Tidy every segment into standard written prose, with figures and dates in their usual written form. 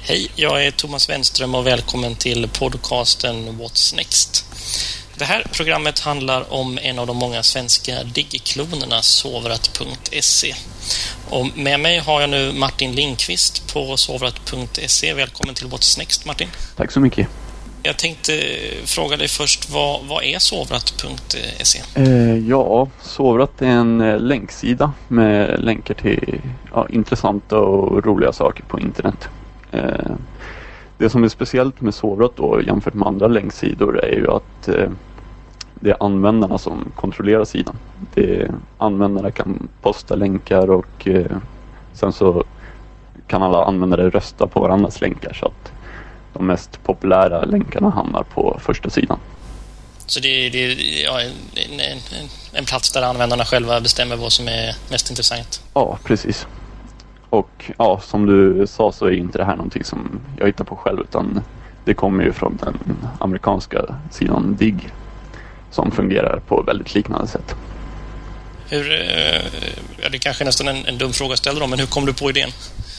Hej, jag är Thomas Wenström och välkommen till podcasten What's Next. Det här programmet handlar om en av de många svenska digiklonerna, Sovrat.se. Och med mig har jag nu Martin Lindqvist på Sovrat.se. Välkommen till What's Next, Martin. Tack så mycket. Jag tänkte fråga dig först, vad är Sovrat.se? Ja, Sovrat är en länksida med länkar till intressanta och roliga saker på internet. Det som är speciellt med Sovrat då jämfört med andra länksidor är ju att det är användarna som kontrollerar sidan. Användarna kan posta länkar och sen så kan alla användare rösta på varandras länkar så att de mest populära länkarna hamnar på första sidan. Så det är en plats där användarna själva bestämmer vad som är mest intressant? Ja, precis. Och ja, som du sa så är inte det här någonting som jag hittar på själv, utan det kommer ju från den amerikanska sidan Digg som fungerar på väldigt liknande sätt. Det är kanske nästan en dum fråga att ställa dem, men hur kom du på idén?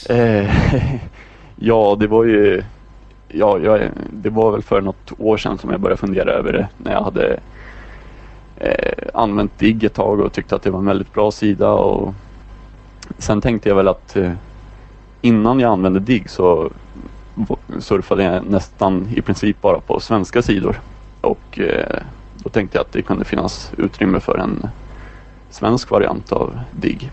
Ja, det var ju det var väl för något år sedan som jag började fundera över det, när jag hade använt Digg ett tag och tyckte att det var en väldigt bra sida. Och sen tänkte jag väl att innan jag använde Digg så surfade jag nästan i princip bara på svenska sidor. Och då tänkte jag att det kunde finnas utrymme för en svensk variant av Digg.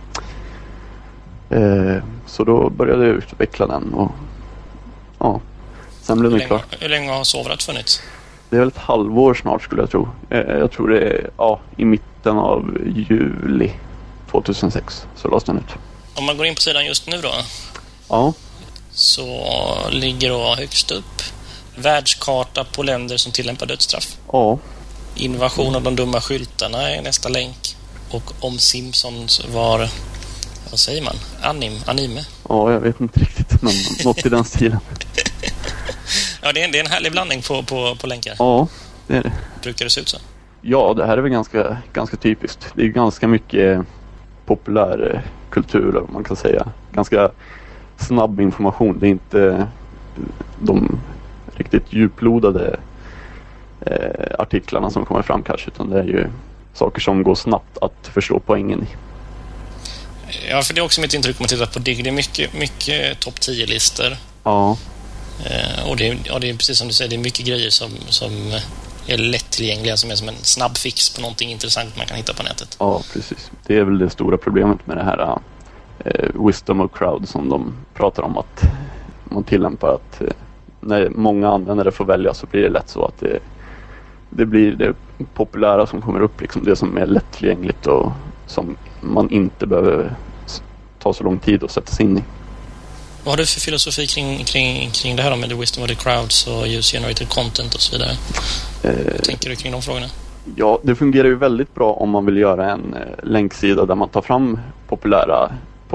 Så då började jag utveckla den och ja, sen blev det klart. Hur länge har Sovrat funnits? Det är väl ett halvår snart skulle jag tro. Jag tror det är i mitten av juli 2006 så lades den ut. Om man går in på sidan just nu då? Ja. Så ligger då högst upp världskarta på länder som tillämpar dödsstraff. Ja. Invasion av de dumma skyltarna är nästa länk. Och om Simpsons var, vad säger man? Anime? Ja, jag vet inte riktigt, men något i den stilen. Ja, det är en härlig blandning på länkar. Ja, det är det. Brukar det se ut så? Ja, det här är väl ganska typiskt. Det är ganska mycket populär kultur, man kan säga. Ganska snabb information. Det är inte de riktigt djuplodade artiklarna som kommer fram kanske, utan det är ju saker som går snabbt att förstå poängen i. Ja, för det är också mitt intryck om man tittar på Digg. Det är mycket topp 10-listor. Ja. Och det är precis som du säger, det är mycket grejer som är lättillgängliga, som är som en snabb fix på någonting intressant man kan hitta på nätet. Ja, precis. Det är väl det stora problemet med det här wisdom of crowd som de pratar om, att man tillämpar att när många användare får välja så blir det lätt så att det blir det populära som kommer upp, liksom det som är lättillgängligt och som man inte behöver ta så lång tid att sätta sig in i. Vad har du för filosofi kring det här med the wisdom of the crowds och user-generated content och så vidare? Vad tänker du kring de frågorna? Ja, det fungerar ju väldigt bra om man vill göra en länksida där man tar fram populära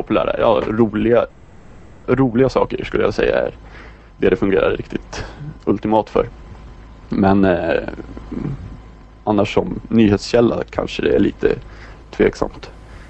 roliga saker, skulle jag säga, är det fungerar riktigt ultimat för. Men annars som nyhetskälla kanske det är lite tveksamt.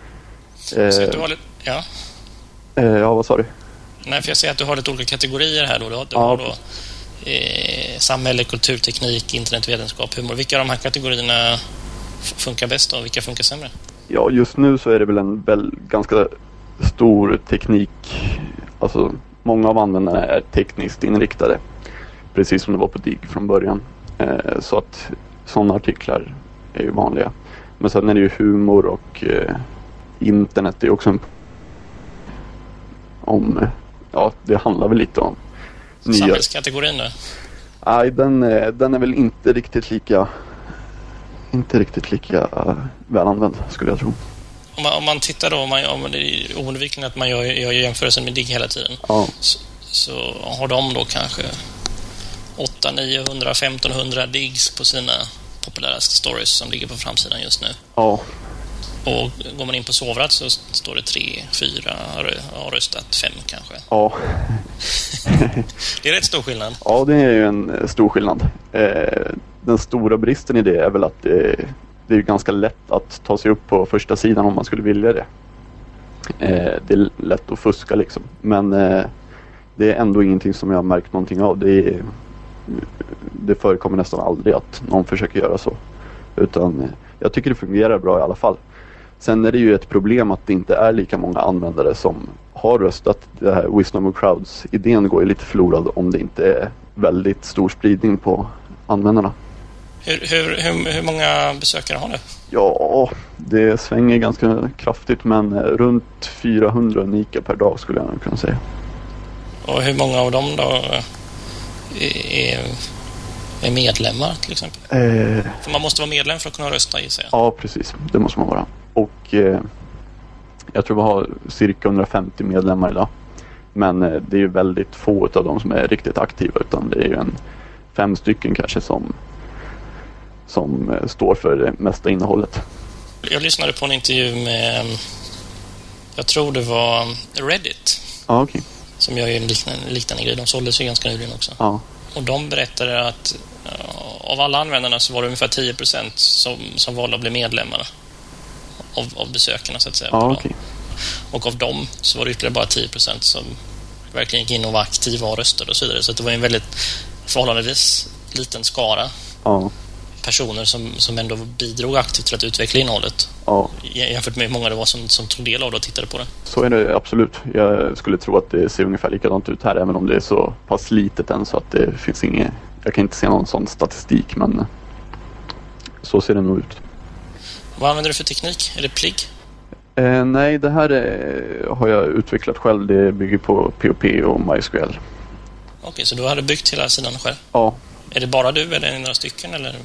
Ja, vad sa du? Nej, för jag säger att du har lite olika kategorier här då. Du har då samhälle, kulturteknik, internetvetenskap, humor. Vilka av de här kategorierna funkar bäst och vilka funkar sämre? Ja, just nu så är det väl en ganska stor teknik. Alltså, många av användarna är tekniskt inriktade. Precis som det var på Digg från början. Så att sådana artiklar är ju vanliga. Men sen är det ju humor och internet är också det handlar väl lite om nya... Samhällskategorin då? Nej, den är väl inte riktigt lika välanvänd, skulle jag tro. Om man tittar då, om det är oundvikligen att man gör jämförelsen med Digg hela tiden, så har de då kanske 800, 900, 1500 Diggs på sina populäraste stories som ligger på framsidan just nu. Ja. Och går man in på Sovrat så står det 3, 4, har röstat 5 kanske. Ja. Det är rätt stor skillnad. Ja, det är ju en stor skillnad. Den stora bristen i det är väl att det är ganska lätt att ta sig upp på första sidan om man skulle vilja det. Det är lätt att fuska liksom. Men det är ändå ingenting som jag har märkt någonting av. Det förekommer nästan aldrig att någon försöker göra så. Utan jag tycker det fungerar bra i alla fall. Sen är det ju ett problem att det inte är lika många användare som har röstat. Det här Wisdom of Crowds-idén går ju lite förlorad om det inte är väldigt stor spridning på användarna. Hur många besökare har du? Ja, det svänger ganska kraftigt, men runt 400 unika per dag skulle jag kunna säga. Och hur många av dem då är medlemmar till exempel? För man måste vara medlem för att kunna rösta i sig. Ja, precis. Det måste man vara. Och jag tror vi har cirka 150 medlemmar idag. Men det är ju väldigt få av dem som är riktigt aktiva, utan det är ju 5 stycken kanske som står för det mesta innehållet. Jag lyssnade på en intervju med, jag tror det var Reddit. Ja, okej. Som gör ju en liknande grej. De såldes ju ganska nyligen också. Ja. Och de berättade att av alla användarna så var det ungefär 10% som valde att bli medlemmar av besökarna så att säga. Ja, okej. Och av dem så var det ytterligare bara 10% som verkligen gick in och var aktiva och röstade och så vidare. Så det var en väldigt förhållandevis liten skara personer som ändå bidrog aktivt till att utveckla innehållet. Ja. Jämfört med hur många det var som tog del av det och tittade på det. Så är det absolut. Jag skulle tro att det ser ungefär likadant ut här, även om det är så pass litet än så att det finns inget. Jag kan inte se någon sån statistik, men så ser det nog ut. Vad använder du för teknik? Är det Plig? Nej, det här har jag utvecklat själv. Det bygger på POP och MySQL. Okej, så du hade byggt hela sidan själv? Ja. Är det bara du eller är det några stycken? Eller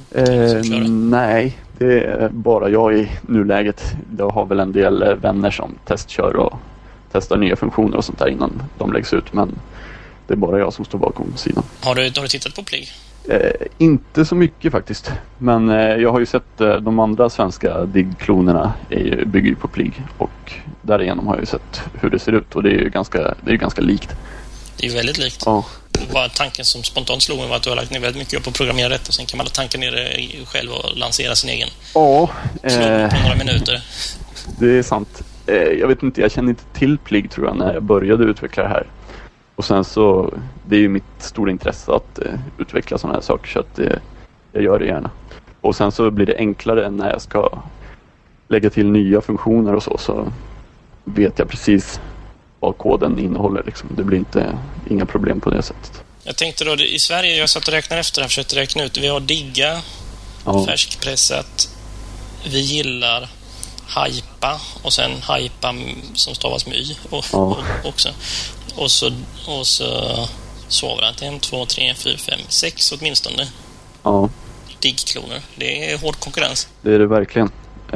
nej, det är bara jag i nuläget. Jag har väl en del vänner som testkör och testar nya funktioner och sånt där innan de läggs ut. Men det är bara jag som står bakom sidan. Har du tittat på Plig? Inte så mycket faktiskt. Men jag har ju sett de andra svenska DIG-klonerna bygger ju på Plig. Och därigenom har jag ju sett hur det ser ut. Och det är ju ganska likt. Det är ju väldigt likt. Ja. Bara tanken som spontant slog mig var att du har lagt ner väldigt mycket upp på att programmera rätt och sen kan man tanka ner det själv och lansera sin egen. Ja. På några minuter. Det är sant. Jag vet inte, jag kände inte till Plig tror jag när jag började utveckla det här. Och sen så, det är ju mitt stora intresse att utveckla sådana här saker så att jag gör det gärna. Och sen så blir det enklare när jag ska lägga till nya funktioner och så vet jag precis vad koden innehåller liksom. Det blir inga problem på det sättet. Jag tänkte då, i Sverige, jag satt och räknade efter här, försökte räkna ut. Vi har digga, färskpressat, vi gillar hypa och sen hypa som stavas med y också. Och så sovrat 1, 2, 3, 4, 5, 6 åtminstone. Ja. Digg-kloner. Det är hård konkurrens. Det är det verkligen.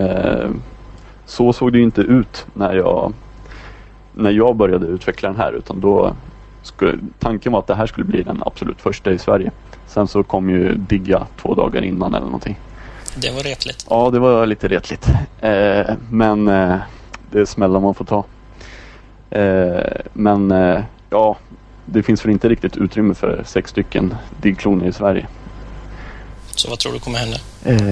Så såg det ju inte ut när jag började utveckla den här, utan då tanken var att det här skulle bli den absolut första i Sverige. Sen så kom ju digga 2 dagar innan eller någonting. Det var retligt. Ja, det var lite retligt. Men det är smällar man får ta. Men ja, det finns väl inte riktigt utrymme för 6 stycken digg-kloner i Sverige. Så vad tror du kommer hända?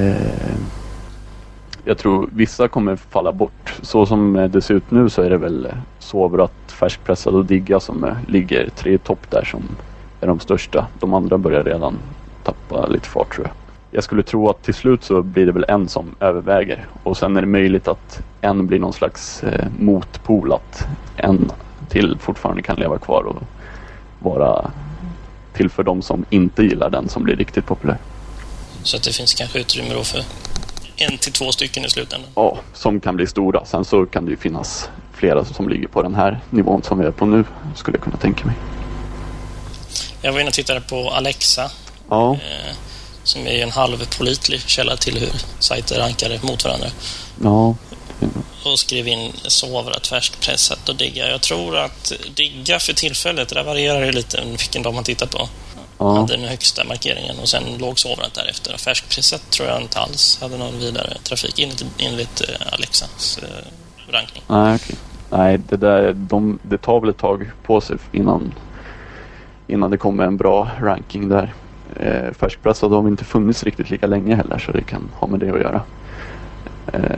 Jag tror vissa kommer falla bort. Så som det ser ut nu så är det väl sovrat, färskpressad och digga som ligger 3 i topp där som är de största. De andra börjar redan tappa lite fart tror jag. Jag skulle tro att till slut så blir det väl en som överväger. Och sen är det möjligt att en blir någon slags motpol, att en till fortfarande kan leva kvar och vara till för de som inte gillar den som blir riktigt populär. Så att det finns kanske utrymme då för 1 till 2 stycken i slutändan? Ja, som kan bli stora. Sen så kan det ju finnas flera som ligger på den här nivån som vi är på nu, skulle jag kunna tänka mig. Jag var inne och tittade på Alexa. Ja. Som är en halvpålitlig källa till hur sajter rankar mot varandra. Ja. Och skrev in sovrat, färskpressat och digga. Jag tror att digga för tillfället, det där varierar ju lite vilken dag man tittar på. Hade den högsta markeringen och sen låg sovrat därefter. Färskpressat tror jag inte alls hade någon vidare trafik enligt Alexas rankning. Nej, okej. Nej, det tar väl ett tag på sig innan det kommer en bra ranking där. Färskpressad har inte funnits riktigt lika länge heller, så det kan ha med det att göra.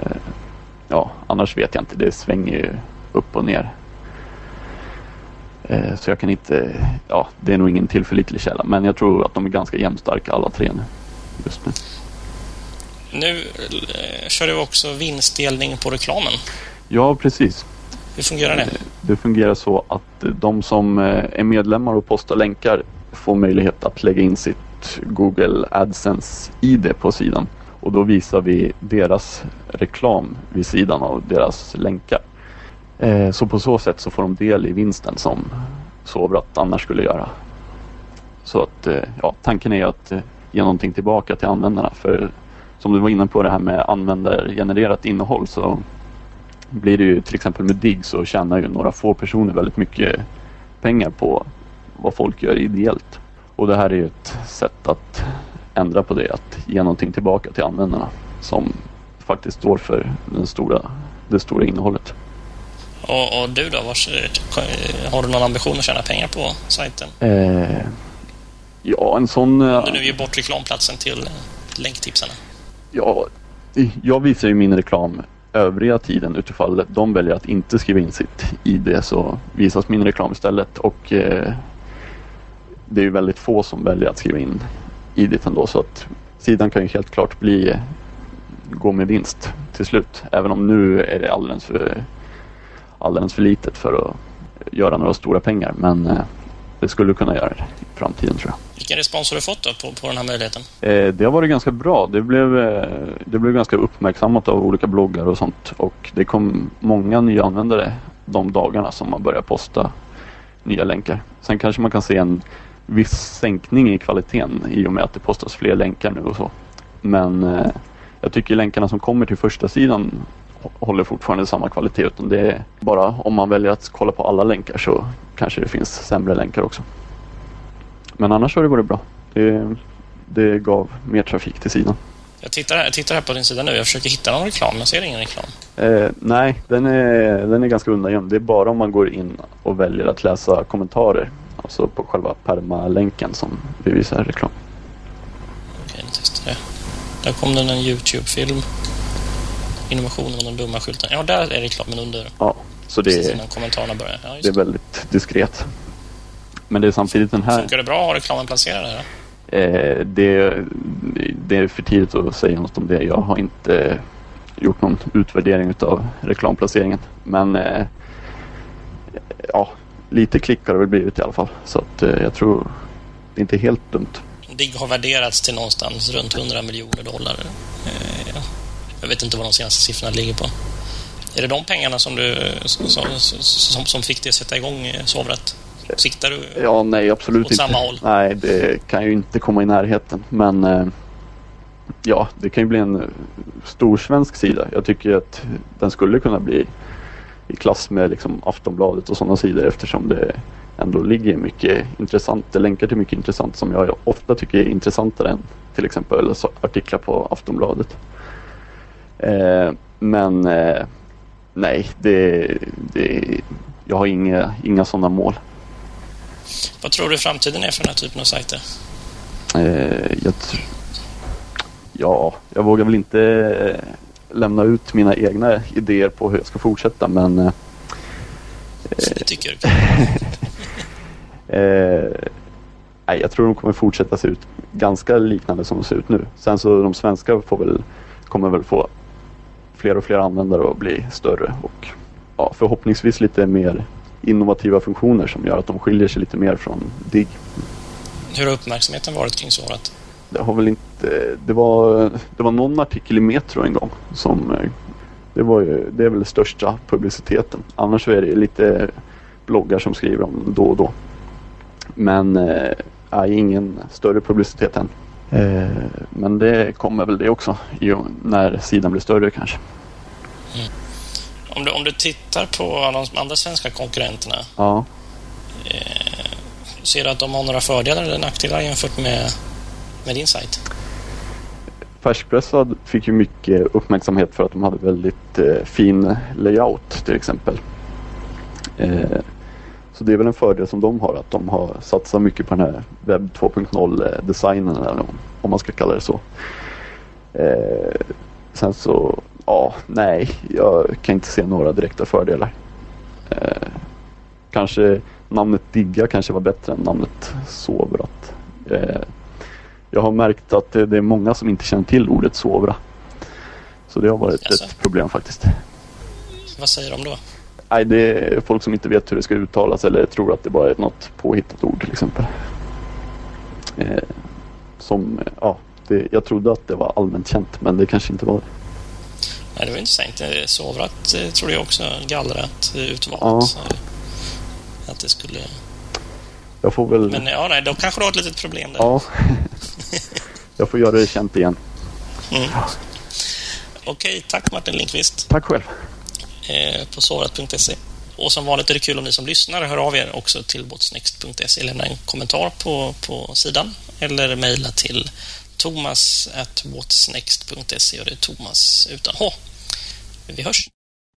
Ja, annars vet jag inte. Det svänger ju upp och ner. Så jag kan inte, det är nog ingen tillförlitlig källa, men jag tror att de är ganska jämnstarka alla tre nu, just nu. Nu kör du också vinstdelning på reklamen. Ja, precis. Hur fungerar det? Det fungerar så att de som är medlemmar och postar länkar får möjlighet att lägga in sitt Google AdSense-ID på sidan. Och då visar vi deras reklam vid sidan av deras länkar. Så på så sätt så får de del i vinsten som Sovrat annars skulle göra. Så att tanken är att ge någonting tillbaka till användarna. För som du var inne på det här med användargenererat innehåll, så blir det ju till exempel med Digg, så tjänar ju några få personer väldigt mycket pengar på vad folk gör ideellt. Och det här är ju ett sätt att ändra på det, att ge någonting tillbaka till användarna som faktiskt står för det stora innehållet. Och du då, har du någon ambition att tjäna pengar på sajten? Ja, en sån... Du nu ger bort reklamplatsen till länktipsarna. Ja, jag visar ju min reklam övriga tiden utifall de väljer att inte skriva in sitt ID, så visas min reklam istället. Och det är ju väldigt få som väljer att skriva in ID ändå, så att sidan kan ju helt klart gå med vinst till slut. Även om nu är det alldeles för litet för att göra några stora pengar, men det skulle kunna göra det i framtiden, tror jag. Vilken respons har du fått då på den här möjligheten? Det har varit ganska bra. Det blev ganska uppmärksammat av olika bloggar och sånt. Och det kom många nya användare de dagarna som man börjar posta nya länkar. Sen kanske man kan se en viss sänkning i kvaliteten i och med att det postas fler länkar nu och så. Men jag tycker länkarna som kommer till första sidan håller fortfarande samma kvalitet, utan det är bara om man väljer att kolla på alla länkar så kanske det finns sämre länkar också. Men annars har det varit bra. Det gav mer trafik till sidan. Jag tittar här på din sida nu. Jag försöker hitta någon reklam. Jag ser ingen reklam. Nej, den är ganska undangömd. Det är bara om man går in och väljer att läsa kommentarer, alltså på själva permalänken, som vi visar reklam. Okej, jag testar det. Där kom den en YouTube-film. Innovationen och de dumma skylten. Ja, där är reklamen under. Ja, så det innan kommentarerna börjar. Ja, det är väldigt diskret. Men det är samtidigt den här... Funkar det bra att ha reklamen placerad här? Det är för tidigt att säga något om det. Jag har inte gjort någon utvärdering av reklamplaceringen. Men lite klick har det väl blivit i alla fall. Så att jag tror det är inte helt dumt. Digg har värderats till någonstans runt $100 miljoner. Jag vet inte vad de senaste siffrorna ligger på. Är det de pengarna som som fick dig att sätta igång Sovrat? Siktar du nej, absolut åt samma håll? Nej, det kan ju inte komma i närheten. Men det kan ju bli en stor svensk sida. Jag tycker att den skulle kunna bli i klass med liksom Aftonbladet och sådana sidor, eftersom det ändå ligger mycket intressant. Det länkar till mycket intressant som jag ofta tycker är intressantare än till exempel artiklar på Aftonbladet. Men nej, jag har inga sådana mål. Vad tror du framtiden är för den här typen av sajter? Jag vågar väl inte lämna ut mina egna idéer på hur jag ska fortsätta, men det tycker du? nej, jag tror de kommer fortsätta se ut ganska liknande som de ser ut nu. Sen så de svenska kommer väl få fler och fler användare och bli större och förhoppningsvis lite mer innovativa funktioner som gör att de skiljer sig lite mer från Digg. Hur har uppmärksamheten varit kring Sovrat? Det har väl inte... Det var någon artikel i Metro en gång som... Det är väl den största publiciteten. Annars är det lite bloggar som skriver om då och då. Men ingen större publicitet än. Men det kommer väl det också när sidan blir större kanske. Mm. Om du tittar på de andra svenska konkurrenterna, ser du att de har några fördelar eller nackdelar jämfört med din sajt? Färskpressad fick ju mycket uppmärksamhet för att de hade väldigt fin layout till exempel. Så det är väl en fördel som de har, att de har satsat mycket på den här webb 2.0 designen, eller om man ska kalla det så. Sen så nej, jag kan inte se några direkta fördelar. Kanske namnet digga kanske var bättre än namnet sovrat. Jag har märkt att det är många som inte känner till ordet sovra. Så det har varit ett problem faktiskt. Vad säger de då? Nej, det är folk som inte vet hur det ska uttalas eller tror att det bara är något påhittat ord till exempel. Jag trodde att det var allmänt känt, men det kanske inte var det. Nej, det var intressant. Sovrat tror jag också, gallrat, utvalt. Ja. Att det skulle... Jag får väl... Men ja, nej, då kanske det har ett litet problem där. Ja. Jag får göra det känt igen. Okej, tack Martin Lindqvist. Tack själv. På sovrat.se. Och som vanligt är det kul om ni som lyssnar hör av er också till whatsnext.se. Lämna en kommentar på sidan eller mejla till thomas@whatsnext.se, och det är Thomas utan H. Vi hörs.